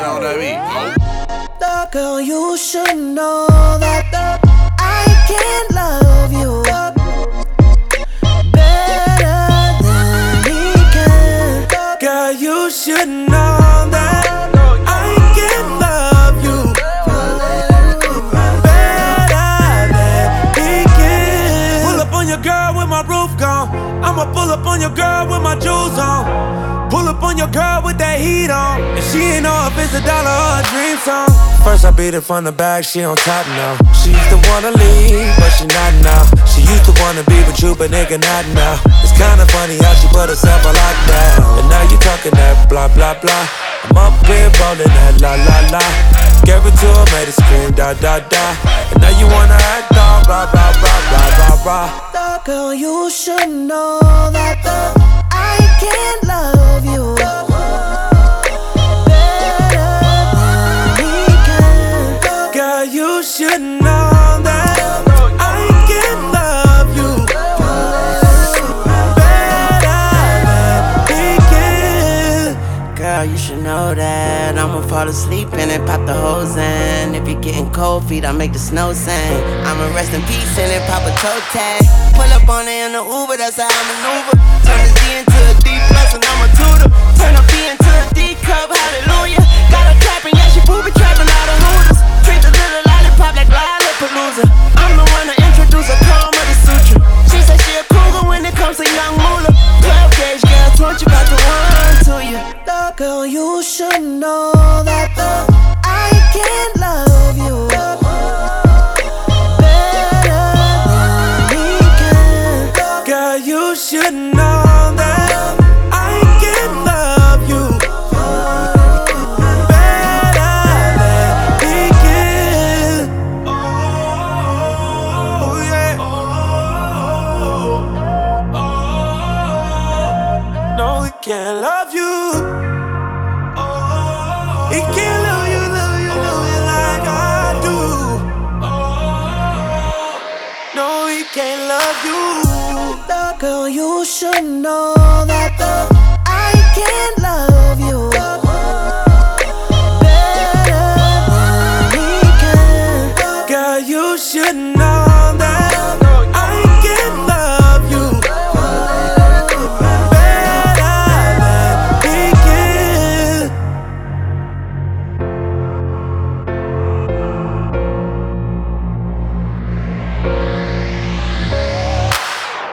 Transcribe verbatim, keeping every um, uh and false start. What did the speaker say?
on that beat. The girl, you should know that I can't love you better than he can. Girl, you should know that I can love you better than he can. Pull up on your girl with my roof gone. I'ma pull up on your girl with my jewels on. Pull up on your girl with that heat on. And she ain't know if it's a dollar or a dream song. First I beat it from the back, she on top now. She used to wanna leave, but she not now. She used to wanna be with you, but nigga not now. It's kinda funny how she put herself on lockdown. And now you talking that blah blah blah. I'm up here rolling that la la la. Gave it to her, made her scream da da da. And now you wanna act all blah blah blah blah blah blah. The girl, you should know that I can't love you better than he can. Girl, you should know that I can love you better than he can. Girl, you should know that I'ma fall asleep and then pop the hose in. If you're getting cold feet, I make the snow sing. I'ma rest in peace and then pop a toe tag. Pull up on it in the Uber, that's how I maneuver. Turn this D into a D plus and I'm a tutor. Turn a B into a D cup, hallelujah. Got her clapping, yeah, she booby trapping all the hooters. Treat the little lollipop like Lollapalooza. I'm the one to introduce a Kama the Sutra. She said she a cougar when it comes to young moolah. twelve gauge girl, twenty about to run to you. The girl, you should know that I can't love you better than he can. Girl, you should know that I can love you better than he can. Oh yeah. No, he can't love you. He can't love you, love you, love you like I do. No, he can't love you. The girl, you should know that I can't love you